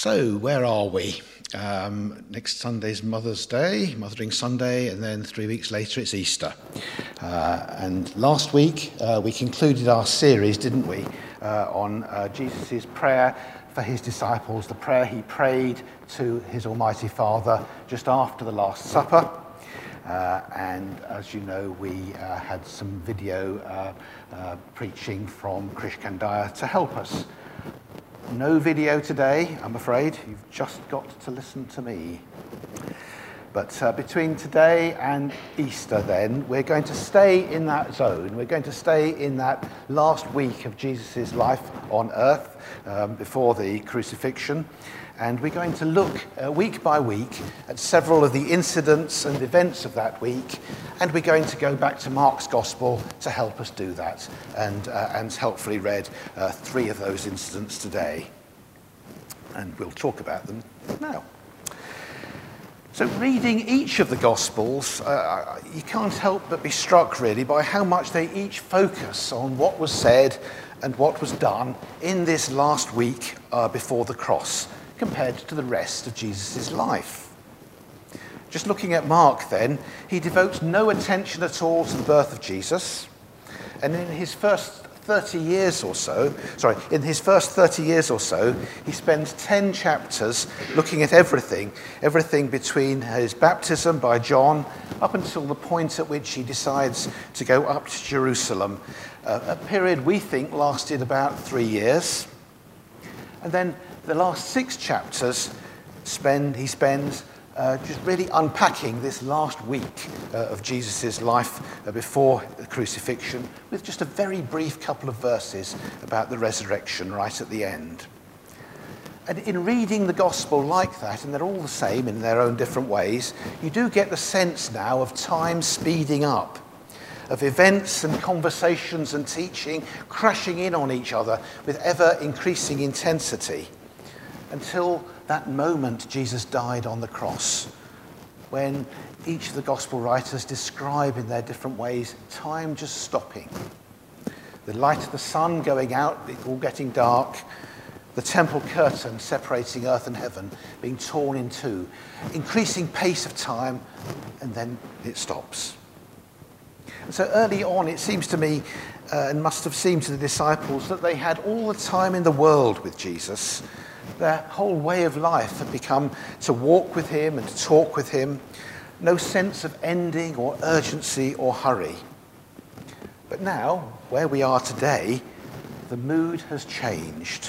So, where are we? Next Sunday's Mother's Day, Mothering Sunday, and then 3 weeks later it's Easter. And last week we concluded our series, didn't we, on Jesus' prayer for his disciples, the prayer he prayed to his Almighty Father just after the Last Supper. And as you know, we had some video preaching from Krish Kandaya to help us. No video today, I'm afraid. You've just got to listen to me. But between today and Easter then, we're going to stay in that zone. We're going to stay in that last week of Jesus' life on earth before the crucifixion. And we're going to look week by week at several of the incidents and events of that week. And we're going to go back to Mark's Gospel to help us do that. And helpfully read 3 of those incidents today. And we'll talk about them now. So reading each of the Gospels, you can't help but be struck really by how much they each focus on what was said and what was done in this last week before the cross, compared to the rest of Jesus' life. Just looking at Mark then, he devotes no attention at all to the birth of Jesus. And in his first 30 years or so, he spends 10 chapters looking at everything between his baptism by John up until the point at which he decides to go up to Jerusalem. A period we think lasted about 3 years. And then the last 6 chapters he spends just really unpacking this last week of Jesus' life before the crucifixion, with just a very brief couple of verses about the resurrection right at the end. And in reading the gospel like that, and they're all the same in their own different ways, you do get the sense now of time speeding up, of events and conversations and teaching crashing in on each other with ever increasing intensity, until that moment Jesus died on the cross, when each of the gospel writers describe in their different ways time just stopping. The light of the sun going out, it all getting dark, the temple curtain separating earth and heaven being torn in two, increasing pace of time, and then it stops. And so early on it seems to me, and must have seemed to the disciples, that they had all the time in the world with Jesus. Their whole way of life had become to walk with him and to talk with him. No sense of ending or urgency or hurry. But now, where we are today, the mood has changed.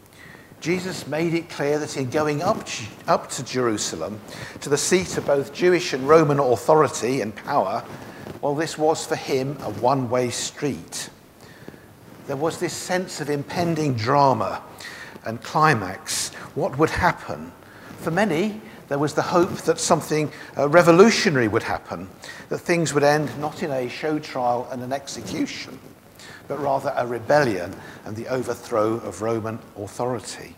Jesus made it clear that in going up to Jerusalem, to the seat of both Jewish and Roman authority and power, well, this was for him a one-way street. There was this sense of impending drama and climax. What would happen? For many, there was the hope that something revolutionary would happen, that things would end not in a show trial and an execution, but rather a rebellion and the overthrow of Roman authority.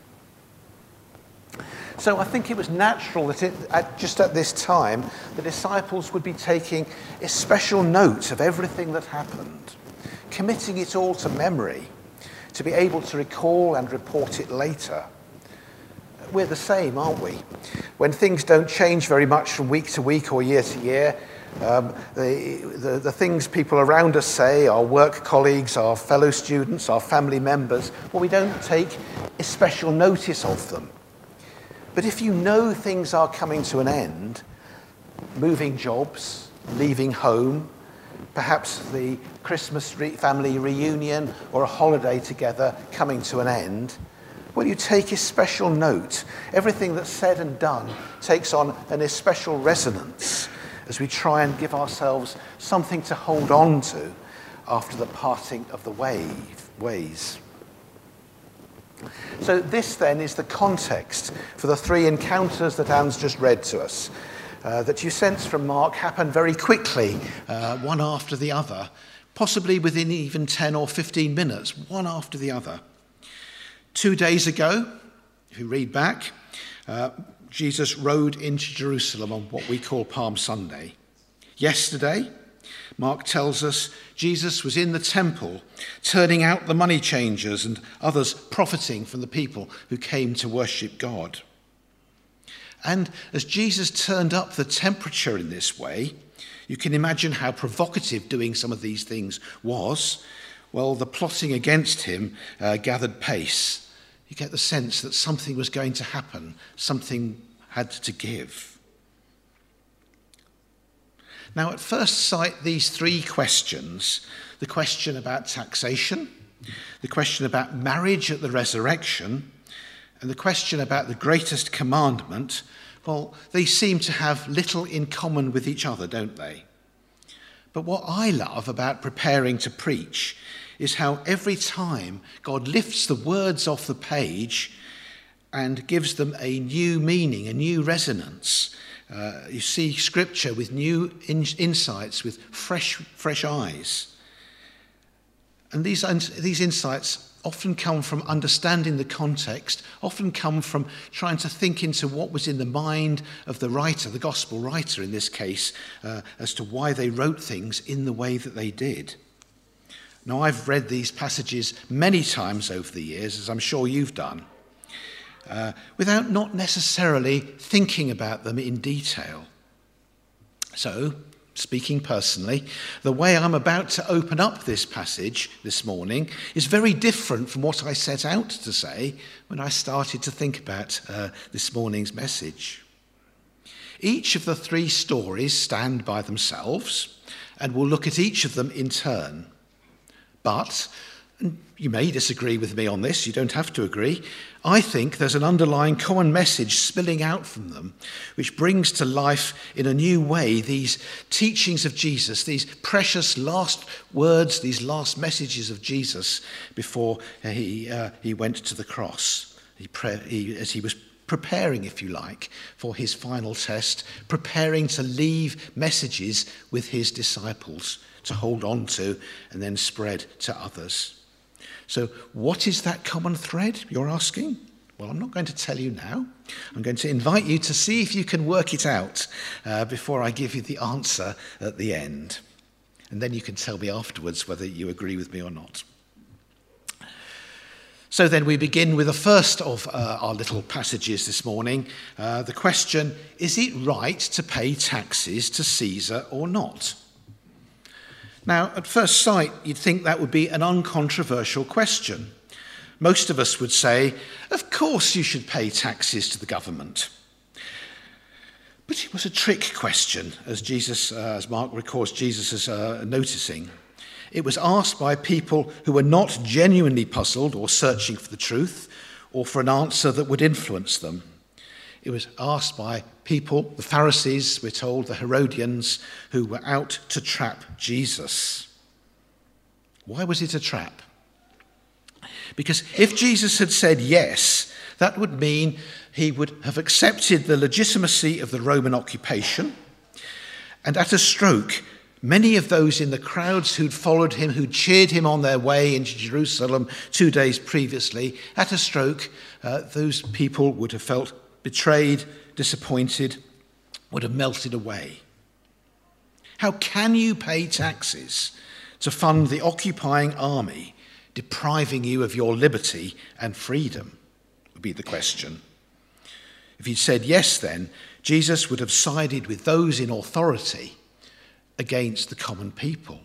So I think it was natural that just at this time, the disciples would be taking a special note of everything that happened, committing it all to memory, to be able to recall and report it later. We're the same, aren't we? When things don't change very much from week to week or year to year, the things people around us say, our work colleagues, our fellow students, our family members, well, we don't take a special notice of them. But if you know things are coming to an end, moving jobs, leaving home, perhaps the Christmas family reunion or a holiday together coming to an end, well, you take a special note. Everything that's said and done takes on an especial resonance as we try and give ourselves something to hold on to after the parting of the ways. So this then is the context for the 3 encounters that Anne's just read to us, that you sense from Mark happen very quickly, one after the other, possibly within even 10 or 15 minutes, one after the other. 2 days ago, if you read back, Jesus rode into Jerusalem on what we call Palm Sunday. Yesterday, Mark tells us Jesus was in the temple, turning out the money changers and others profiting from the people who came to worship God. And as Jesus turned up the temperature in this way, you can imagine how provocative doing some of these things was. Well, the plotting against him gathered pace. You get the sense that something was going to happen, something had to give. Now, at first sight, these three questions, the question about taxation, the question about marriage at the resurrection, and the question about the greatest commandment, well, they seem to have little in common with each other, don't they? But what I love about preparing to preach is how every time God lifts the words off the page and gives them a new meaning, a new resonance. You see Scripture with new insights, with fresh eyes. And these insights often come from understanding the context, often come from trying to think into what was in the mind of the writer, the gospel writer in this case, as to why they wrote things in the way that they did. Now, I've read these passages many times over the years, as I'm sure you've done, without not necessarily thinking about them in detail. So, speaking personally, the way I'm about to open up this passage this morning is very different from what I set out to say when I started to think about this morning's message. Each of the three stories stand by themselves, and we'll look at each of them in turn. But, and you may disagree with me on this, you don't have to agree, I think there's an underlying common message spilling out from them, which brings to life in a new way these teachings of Jesus, these precious last words, these last messages of Jesus before he went to the cross. As he was preparing, if you like, for his final test, preparing to leave messages with his disciples to hold on to and then spread to others. So what is that common thread, you're asking? Well, I'm not going to tell you now. I'm going to invite you to see if you can work it out before I give you the answer at the end. And then you can tell me afterwards whether you agree with me or not. So then we begin with the first of our little passages this morning. The question, is it right to pay taxes to Caesar or not? Now, at first sight, you'd think that would be an uncontroversial question. Most of us would say, of course you should pay taxes to the government. But it was a trick question, as Mark records Jesus as noticing. It was asked by people who were not genuinely puzzled or searching for the truth or for an answer that would influence them. It was asked by people, the Pharisees, we're told, the Herodians, who were out to trap Jesus. Why was it a trap? Because if Jesus had said yes, that would mean he would have accepted the legitimacy of the Roman occupation, and at a stroke, many of those in the crowds who'd followed him, who'd cheered him on their way into Jerusalem 2 days previously, at a stroke, those people would have felt betrayed, disappointed, would have melted away. How can you pay taxes to fund the occupying army, depriving you of your liberty and freedom, would be the question. If he'd said yes then, Jesus would have sided with those in authority against the common people.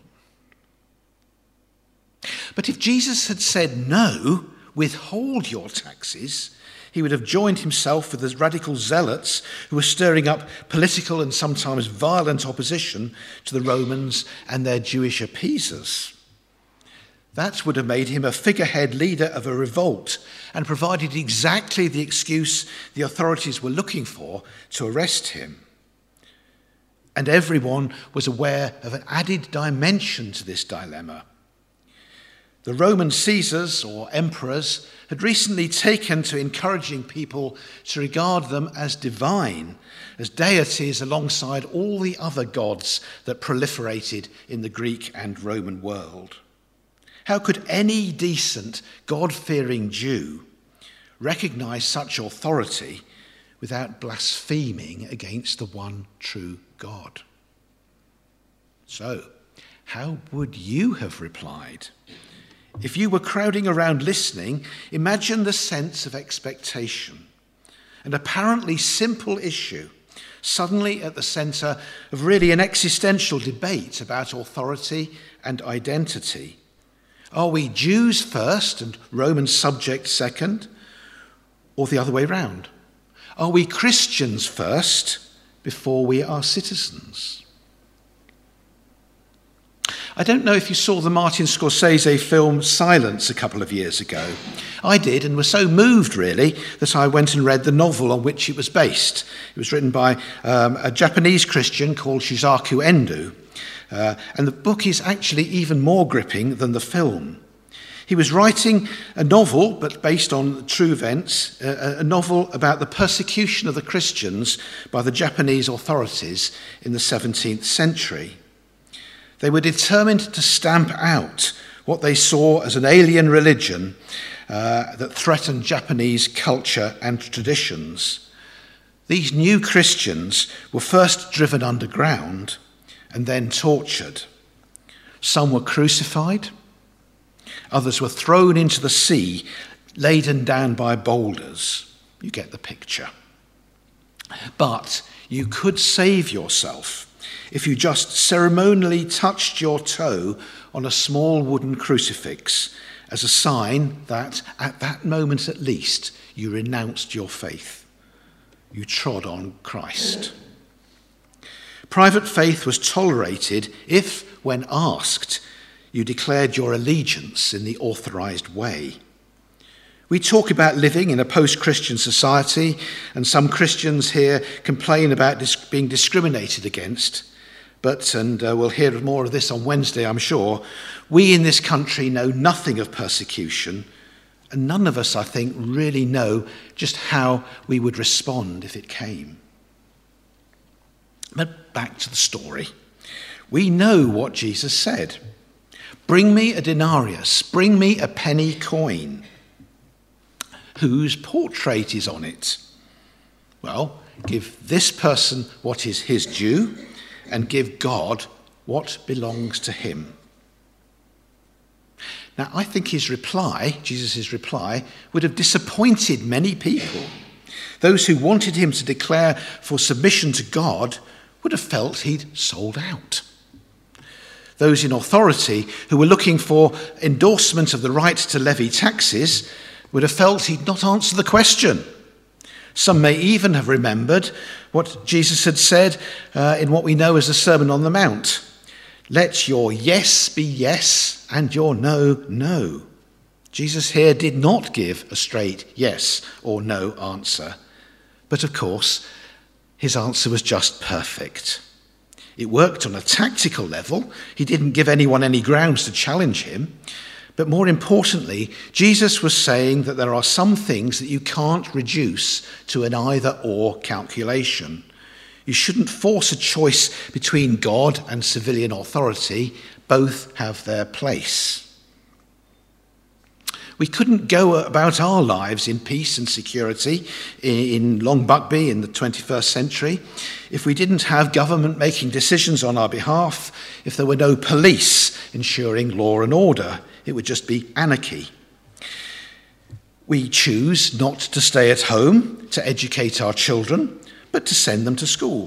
But if Jesus had said no, withhold your taxes, he would have joined himself with the radical zealots who were stirring up political and sometimes violent opposition to the Romans and their Jewish appeasers. That would have made him a figurehead leader of a revolt and provided exactly the excuse the authorities were looking for to arrest him. And everyone was aware of an added dimension to this dilemma. The Roman Caesars, or emperors, had recently taken to encouraging people to regard them as divine, as deities alongside all the other gods that proliferated in the Greek and Roman world. How could any decent, God-fearing Jew recognize such authority without blaspheming against the one true God? So, how would you have replied? If you were crowding around listening, imagine the sense of expectation. An apparently simple issue, suddenly at the centre of really an existential debate about authority and identity. Are we Jews first and Roman subjects second, or the other way round? Are we Christians first before we are citizens? I don't know if you saw the Martin Scorsese film Silence a couple of years ago. I did, and was so moved, really, that I went and read the novel on which it was based. It was written by a Japanese Christian called Shizaku Endo, and the book is actually even more gripping than the film. He was writing a novel, but based on true events, a novel about the persecution of the Christians by the Japanese authorities in the 17th century. They were determined to stamp out what they saw as an alien religion that threatened Japanese culture and traditions. These new Christians were first driven underground and then tortured. Some were crucified, others were thrown into the sea, laden down by boulders. You get the picture. But you could save yourself if you just ceremonially touched your toe on a small wooden crucifix as a sign that, at that moment at least, you renounced your faith. You trod on Christ. Private faith was tolerated if, when asked, you declared your allegiance in the authorized way. We talk about living in a post-Christian society, and some Christians here complain about being discriminated against. But, and we'll hear more of this on Wednesday, I'm sure, we in this country know nothing of persecution, and none of us, I think, really know just how we would respond if it came. But back to the story. We know what Jesus said. Bring me a denarius, bring me a penny coin. Whose portrait is on it? Well, give this person what is his due, and give God what belongs to him. Now, I think his reply, Jesus' reply, would have disappointed many people. Those who wanted him to declare for submission to God would have felt he'd sold out. Those in authority who were looking for endorsement of the right to levy taxes would have felt he'd not answered the question. Some may even have remembered what Jesus had said in what we know as the Sermon on the Mount. Let your yes be yes and your no, no. Jesus here did not give a straight yes or no answer. But of course, his answer was just perfect. It worked on a tactical level. He didn't give anyone any grounds to challenge him. But more importantly, Jesus was saying that there are some things that you can't reduce to an either-or calculation. You shouldn't force a choice between God and civilian authority. Both have their place. We couldn't go about our lives in peace and security in Long Buckby in the 21st century if we didn't have government making decisions on our behalf, if there were no police ensuring law and order. It would just be anarchy. We choose not to stay at home to educate our children, but to send them to school.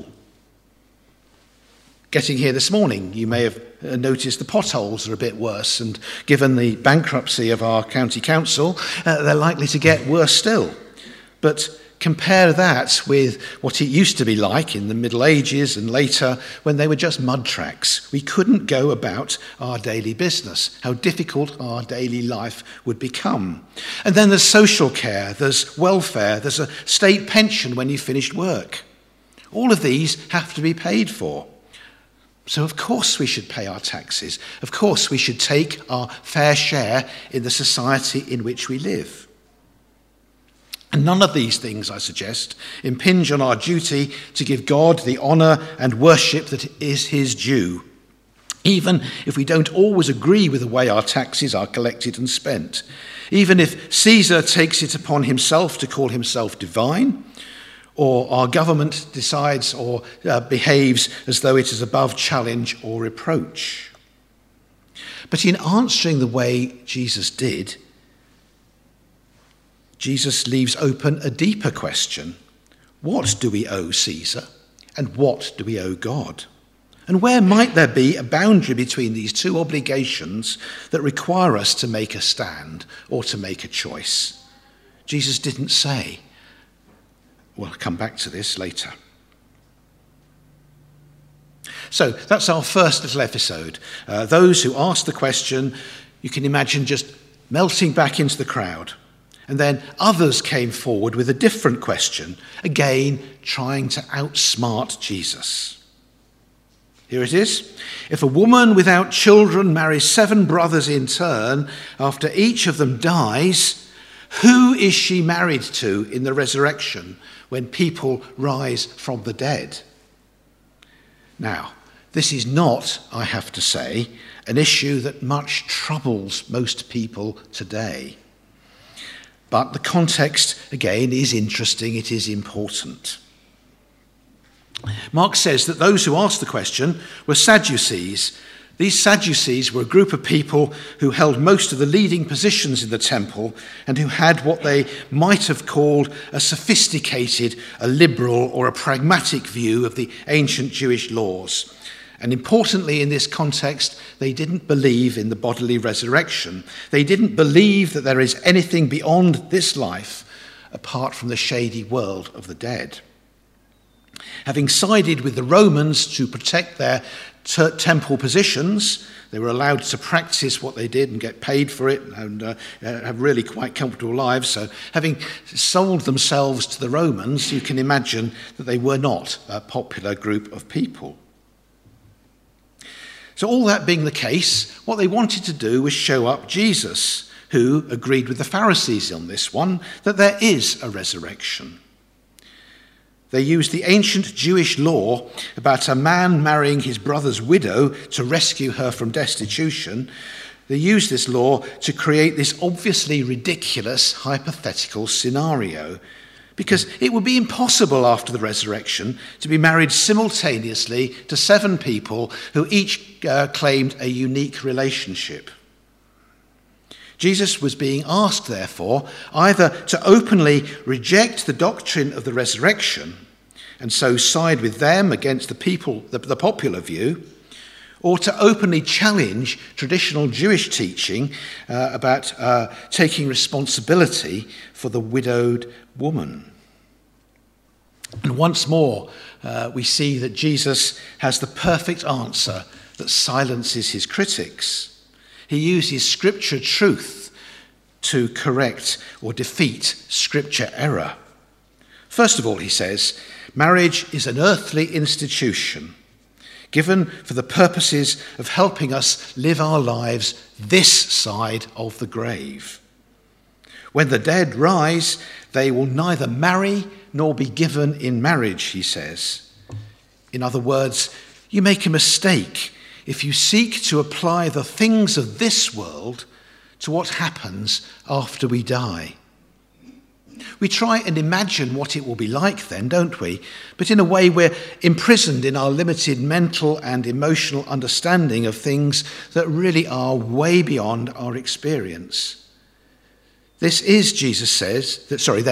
Getting here this morning, you may have noticed the potholes are a bit worse, and given the bankruptcy of our county council, they're likely to get worse still. But compare that with what it used to be like in the Middle Ages and later when they were just mud tracks. We couldn't go about our daily business, how difficult our daily life would become. And then there's social care, there's welfare, there's a state pension when you finished work. All of these have to be paid for. So of course we should pay our taxes. Of course we should take our fair share in the society in which we live. And none of these things, I suggest, impinge on our duty to give God the honour and worship that is his due, even if we don't always agree with the way our taxes are collected and spent, even if Caesar takes it upon himself to call himself divine, or our government decides or behaves as though it is above challenge or reproach. But in answering the way Jesus did, Jesus leaves open a deeper question. What do we owe Caesar, and what do we owe God? And where might there be a boundary between these two obligations that require us to make a stand or to make a choice? Jesus didn't say. We'll come back to this later. So that's our first little episode. Those who asked the question, you can imagine just melting back into the crowd. And then others came forward with a different question, again trying to outsmart Jesus. Here it is. If a woman without children marries 7 brothers in turn, after each of them dies, who is she married to in the resurrection when people rise from the dead? Now, this is not, I have to say, an issue that much troubles most people today. But the context, again, is interesting, it is important. Mark says that those who asked the question were Sadducees. These Sadducees were a group of people who held most of the leading positions in the temple and who had what they might have called a sophisticated, a liberal, or a pragmatic view of the ancient Jewish laws. And importantly, in this context, they didn't believe in the bodily resurrection. They didn't believe that there is anything beyond this life apart from the shady world of the dead. Having sided with the Romans to protect their temple positions, they were allowed to practice what they did and get paid for it and have really quite comfortable lives. So having sold themselves to the Romans, you can imagine that they were not a popular group of people. So all that being the case, what they wanted to do was show up Jesus, who agreed with the Pharisees on this one, that there is a resurrection. They used the ancient Jewish law about a man marrying his brother's widow to rescue her from destitution. They used this law to create this obviously ridiculous hypothetical scenario, because it would be impossible after the resurrection to be married simultaneously to 7 people who each claimed a unique relationship. Jesus was being asked, therefore, either to openly reject the doctrine of the resurrection and so side with them against the popular view, or to openly challenge traditional Jewish teaching about taking responsibility for the widowed woman. And once more, we see that Jesus has the perfect answer that silences his critics. He uses scripture truth to correct or defeat scripture error. First of all, he says, marriage is an earthly institution given for the purposes of helping us live our lives this side of the grave. When the dead rise, they will neither marry nor be given in marriage, he says. In other words, you make a mistake if you seek to apply the things of this world to what happens after we die. We try and imagine what it will be like then, don't we? But in a way, we're imprisoned in our limited mental and emotional understanding of things that really are way beyond our experience. There is, Jesus says,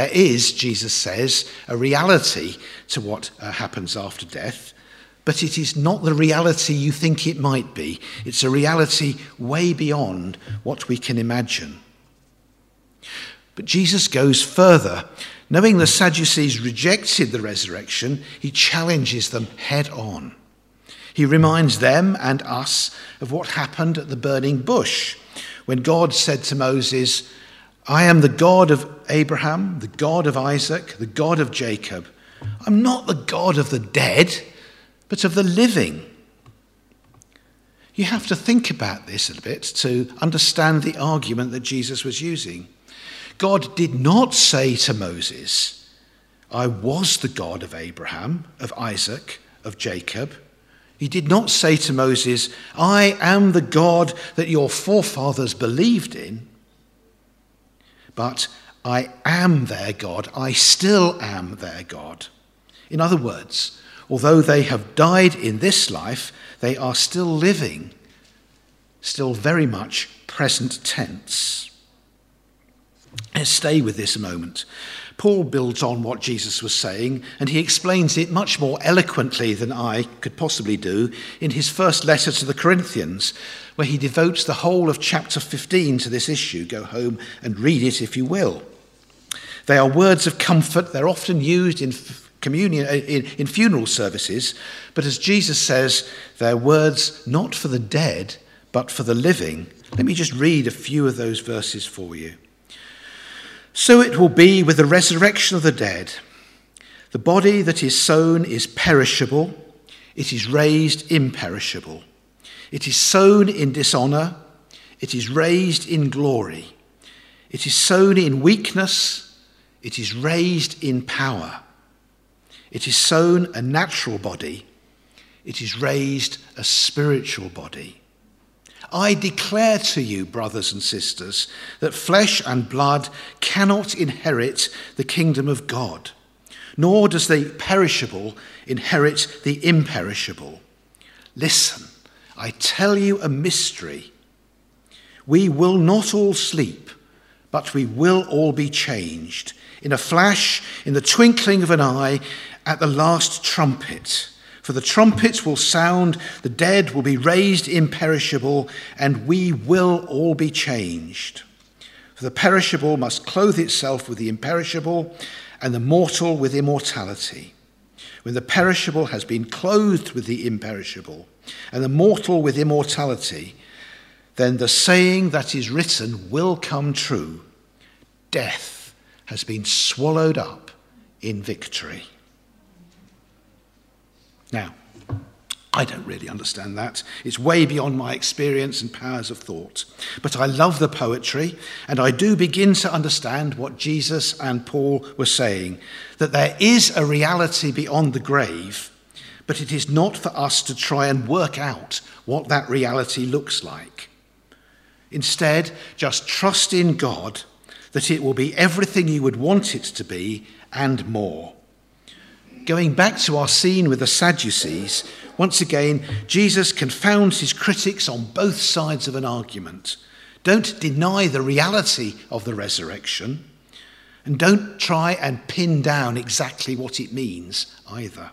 a reality to what happens after death, but it is not the reality you think it might be. It's a reality way beyond what we can imagine. But Jesus goes further. Knowing the Sadducees rejected the resurrection, he challenges them head on. He reminds them and us of what happened at the burning bush, when God said to Moses, I am the God of Abraham, the God of Isaac, the God of Jacob. I'm not the God of the dead, but of the living. You have to think about this a bit to understand the argument that Jesus was using. God did not say to Moses, I was the God of Abraham, of Isaac, of Jacob. He did not say to Moses, I am the God that your forefathers believed in. But I am their God. I still am their God. In other words, although they have died in this life, they are still living, still very much present tense. Let's stay with this a moment. Paul builds on what Jesus was saying, and he explains it much more eloquently than I could possibly do in his first letter to the Corinthians, where he devotes the whole of chapter 15 to this issue. Go home and read it if you will. They are words of comfort. They're often used in communion, in funeral services, but as Jesus says, they're words not for the dead, but for the living. Let me just read a few of those verses for you. So it will be with the resurrection of the dead. The body that is sown is perishable. It is raised imperishable. It is sown in dishonor. It is raised in glory. It is sown in weakness. It is raised in power. It is sown a natural body. It is raised a spiritual body. I declare to you, brothers and sisters, that flesh and blood cannot inherit the kingdom of God, nor does the perishable inherit the imperishable. Listen, I tell you a mystery. We will not all sleep, but we will all be changed. In a flash, in the twinkling of an eye, at the last trumpet. For the trumpet will sound, the dead will be raised imperishable, and we will all be changed. For the perishable must clothe itself with the imperishable, and the mortal with immortality. When the perishable has been clothed with the imperishable, and the mortal with immortality, then the saying that is written will come true. Death has been swallowed up in victory. Now, I don't really understand that. It's way beyond my experience and powers of thought. But I love the poetry, and I do begin to understand what Jesus and Paul were saying, that there is a reality beyond the grave, but it is not for us to try and work out what that reality looks like. Instead, just trust in God that it will be everything you would want it to be and more. Going back to our scene with the Sadducees, once again, Jesus confounds his critics on both sides of an argument. Don't deny the reality of the resurrection, and don't try and pin down exactly what it means either.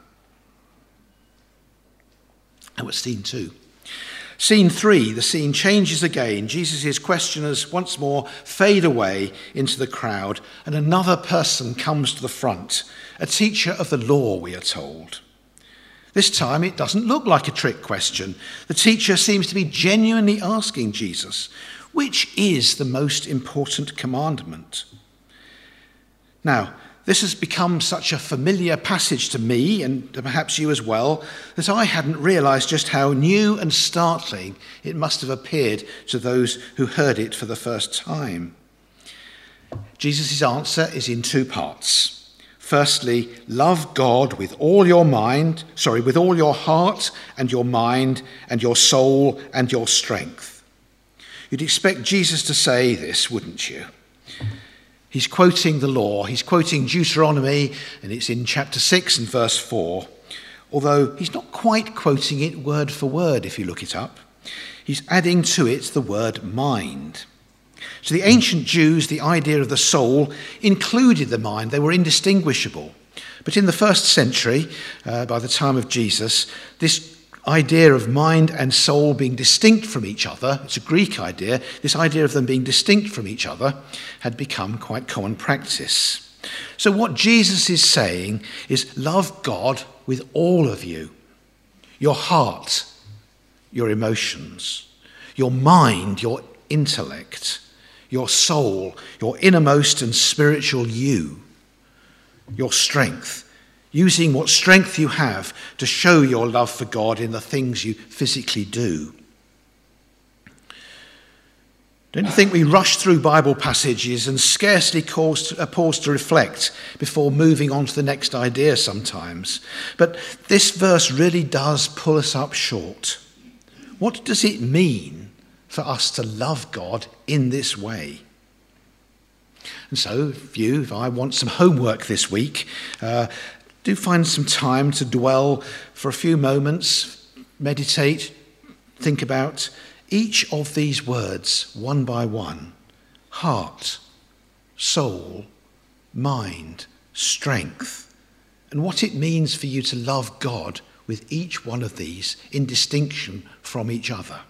That was scene 2. Scene 3, the scene changes again. Jesus' questioners once more fade away into the crowd, and another person comes to the front, a teacher of the law, we are told. This time it doesn't look like a trick question. The teacher seems to be genuinely asking Jesus, which is the most important commandment? Now, this has become such a familiar passage to me, and perhaps you as well, that I hadn't realized just how new and startling it must have appeared to those who heard it for the first time. Jesus' answer is in 2 parts. Firstly, love God with all your with all your heart and your mind and your soul and your strength. You'd expect Jesus to say this, wouldn't you? He's quoting the law. He's quoting Deuteronomy, and it's in chapter 6 and verse 4, although he's not quite quoting it word for word if you look it up. He's adding to it the word mind. To the ancient Jews, the idea of the soul included the mind. They were indistinguishable. But in the first century, by the time of Jesus, this idea of mind and soul being distinct from each other, it's a Greek idea, this idea of them being distinct from each other had become quite common practice. So what Jesus is saying is love God with all of you, your heart, your emotions, your mind, your intellect, your soul, your innermost and spiritual you, your strength, using what strength you have to show your love for God in the things you physically do. Don't you think we rush through Bible passages and scarcely pause to reflect before moving on to the next idea sometimes? But this verse really does pull us up short. What does it mean for us to love God in this way? And so, if I want some homework this week, do find some time to dwell for a few moments, meditate, think about each of these words one by one: heart, soul, mind, strength, and what it means for you to love God with each one of these in distinction from each other.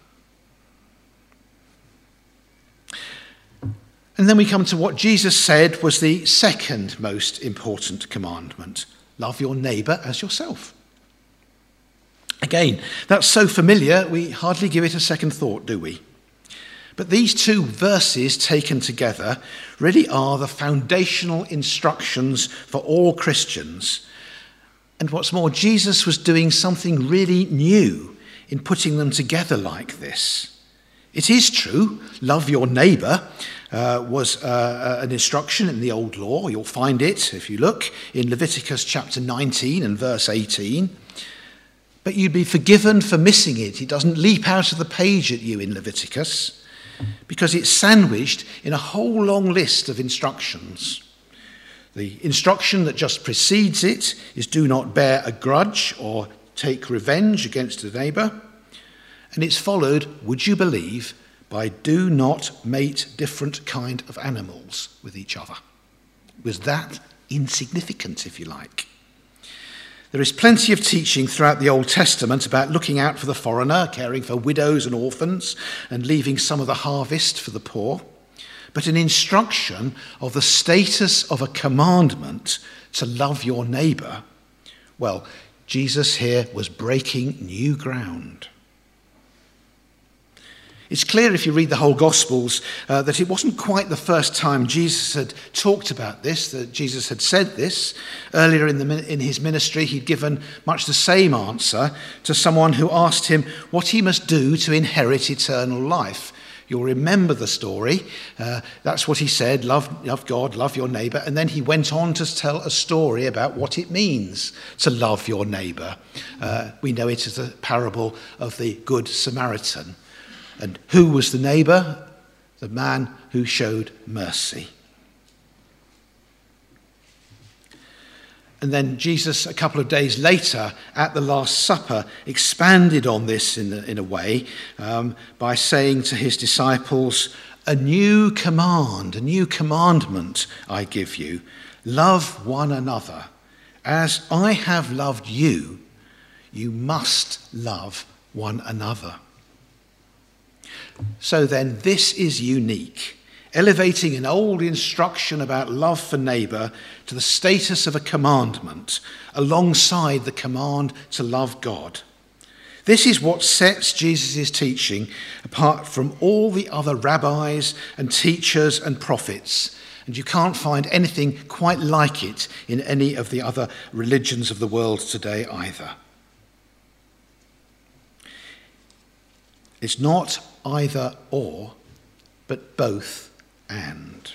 And then we come to what Jesus said was the second most important commandment: love your neighbour as yourself. Again, that's so familiar we hardly give it a second thought, do we? But these two verses taken together really are the foundational instructions for all Christians. And what's more, Jesus was doing something really new in putting them together like this. It is true, love your neighbour was an instruction in the old law. You'll find it, if you look, in Leviticus chapter 19 and verse 18. But you'd be forgiven for missing it. It doesn't leap out of the page at you in Leviticus, because it's sandwiched in a whole long list of instructions. The instruction that just precedes it is do not bear a grudge or take revenge against a neighbour. And it's followed, would you believe, by do not mate different kind of animals with each other. It was that insignificant, if you like. There is plenty of teaching throughout the Old Testament about looking out for the foreigner, caring for widows and orphans, and leaving some of the harvest for the poor. But an instruction of the status of a commandment to love your neighbour, well, Jesus here was breaking new ground. It's clear if you read the whole Gospels that it wasn't quite the first time Jesus had talked about this, that Jesus had said this. Earlier in his ministry, he'd given much the same answer to someone who asked him what he must do to inherit eternal life. You'll remember the story. That's what he said, love God, love your neighbour. And then he went on to tell a story about what it means to love your neighbour. We know it as the parable of the Good Samaritan. And who was the neighbour? The man who showed mercy. And then Jesus, a couple of days later, at the Last Supper, expanded on this in a way by saying to his disciples, a new commandment I give you. Love one another. As I have loved you, you must love one another. So then, this is unique, elevating an old instruction about love for neighbour to the status of a commandment alongside the command to love God. This is what sets Jesus' teaching apart from all the other rabbis and teachers and prophets, and you can't find anything quite like it in any of the other religions of the world today either. It's not either or, but both and.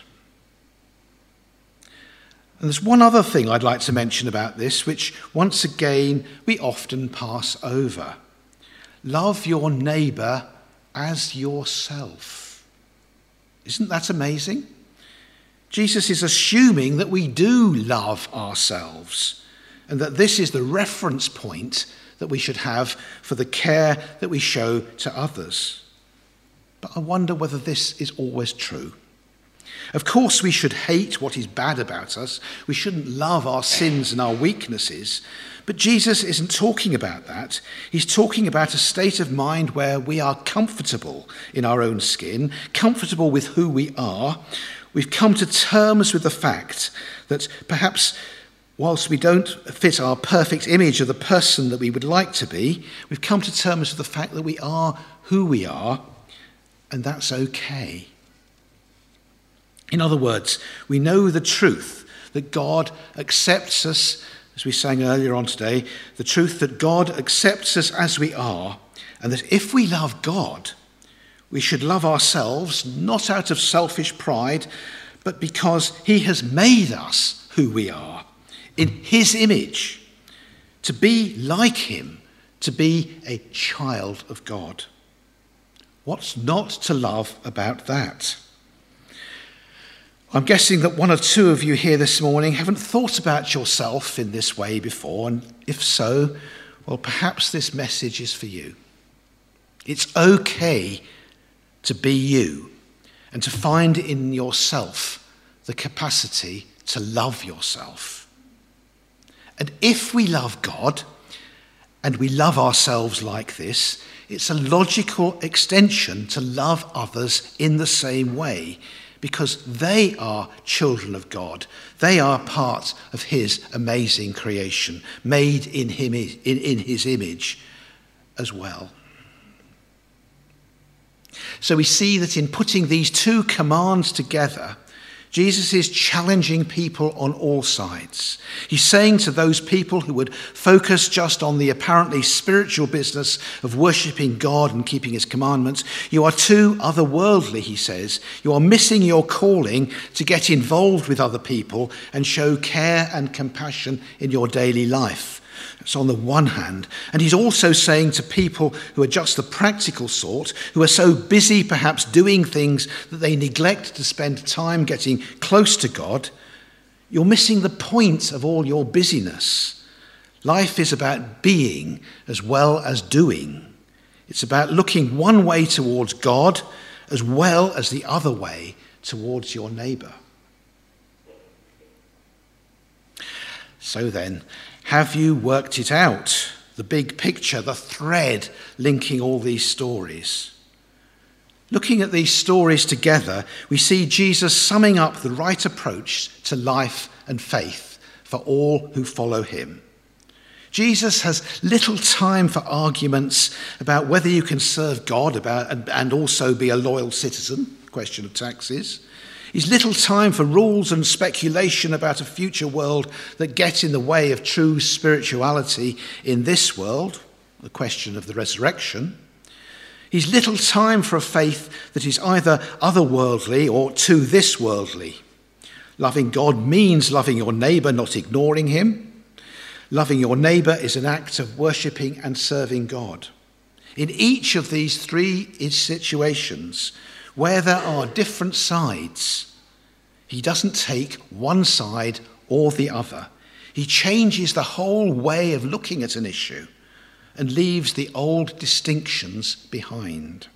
And there's one other thing I'd like to mention about this, which once again we often pass over. Love your neighbour as yourself. Isn't that amazing? Jesus is assuming that we do love ourselves, and that this is the reference point that we should have for the care that we show to others. But I wonder whether this is always true. Of course, we should hate what is bad about us. We shouldn't love our sins and our weaknesses. But Jesus isn't talking about that. He's talking about a state of mind where we are comfortable in our own skin, comfortable with who we are. We've come to terms with the fact that perhaps whilst we don't fit our perfect image of the person that we would like to be, we've come to terms with the fact that we are who we are, and that's okay. In other words, we know the truth that God accepts us, as we sang earlier on today, the truth that God accepts us as we are, and that if we love God, we should love ourselves, not out of selfish pride, but because he has made us who we are, in his image, to be like him, to be a child of God. What's not to love about that? I'm guessing that one or two of you here this morning haven't thought about yourself in this way before, and if so, well, perhaps this message is for you. It's okay to be you and to find in yourself the capacity to love yourself. And if we love God and we love ourselves like this, it's a logical extension to love others in the same way, because they are children of God. They are part of his amazing creation, made in him, in his image as well. So we see that in putting these two commands together, Jesus is challenging people on all sides. He's saying to those people who would focus just on the apparently spiritual business of worshipping God and keeping his commandments, you are too otherworldly, he says. You are missing your calling to get involved with other people and show care and compassion in your daily life. That's on the one hand. And he's also saying to people who are just the practical sort, who are so busy perhaps doing things that they neglect to spend time getting close to God, you're missing the point of all your busyness. Life is about being as well as doing. It's about looking one way towards God as well as the other way towards your neighbour. So then, have you worked it out? The big picture, the thread linking all these stories. Looking at these stories together, we see Jesus summing up the right approach to life and faith for all who follow him. Jesus has little time for arguments about whether you can serve God and also be a loyal citizen, question of taxes. He's little time for rules and speculation about a future world that get in the way of true spirituality in this world, the question of the resurrection. He's little time for a faith that is either otherworldly or too this worldly. Loving God means loving your neighbour, not ignoring him. Loving your neighbour is an act of worshipping and serving God. In each of these three situations, where there are different sides, he doesn't take one side or the other. He changes the whole way of looking at an issue and leaves the old distinctions behind.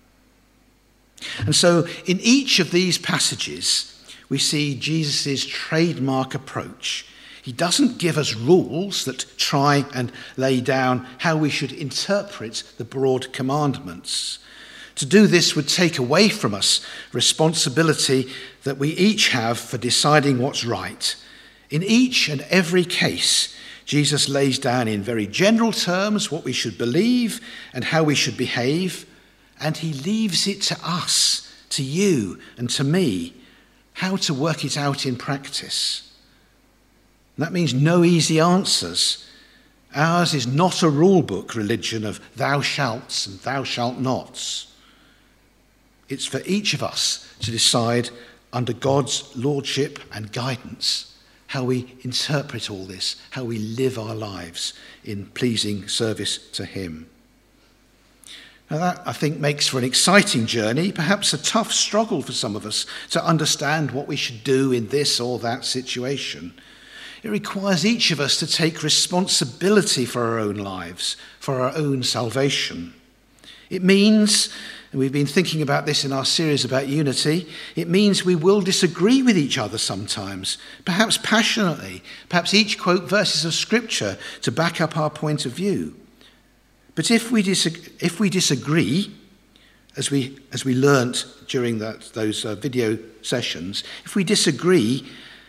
And so in each of these passages, we see Jesus' trademark approach. He doesn't give us rules that try and lay down how we should interpret the broad commandments. To do this would take away from us responsibility that we each have for deciding what's right. In each and every case, Jesus lays down in very general terms what we should believe and how we should behave, and he leaves it to us, to you and to me, how to work it out in practice. And that means no easy answers. Ours is not a rule book religion of thou shalts and thou shalt nots. It's for each of us to decide under God's lordship and guidance how we interpret all this, how we live our lives in pleasing service to him. Now that, I think, makes for an exciting journey, perhaps a tough struggle for some of us to understand what we should do in this or that situation. It requires each of us to take responsibility for our own lives, for our own salvation. It means, and we've been thinking about this in our series about unity, it means we will disagree with each other sometimes, perhaps passionately, perhaps each quote verses of scripture to back up our point of view. But if we disagree, as we learnt during those video sessions, if we disagree,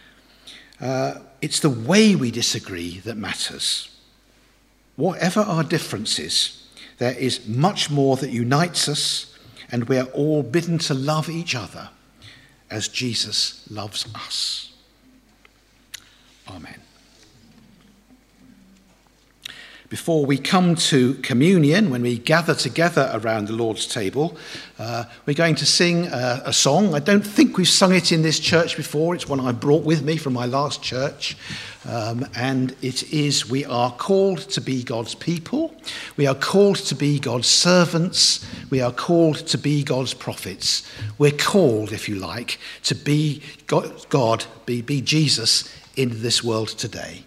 it's the way we disagree that matters. Whatever our differences, there is much more that unites us, and we are all bidden to love each other as Jesus loves us. Amen. Before we come to communion, when we gather together around the Lord's table, we're going to sing a song. I don't think we've sung it in this church before. It's one I brought with me from my last church. And it is, we are called to be God's people. We are called to be God's servants. We are called to be God's prophets. We're called, if you like, to be God, be Jesus in this world today.